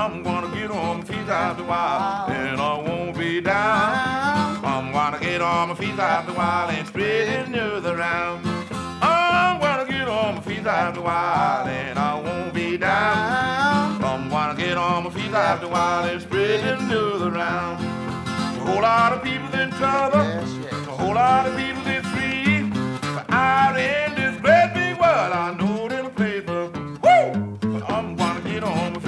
I'm gonna get on my feet after a while, and I won't be down. I'm gonna get on my feet after a while and spread the news around. I'm gonna get on my feet after a while, and I won't be down. I'm gonna get on my feet after a while and spread the news around. A whole lot of people in trouble. A whole lot of people in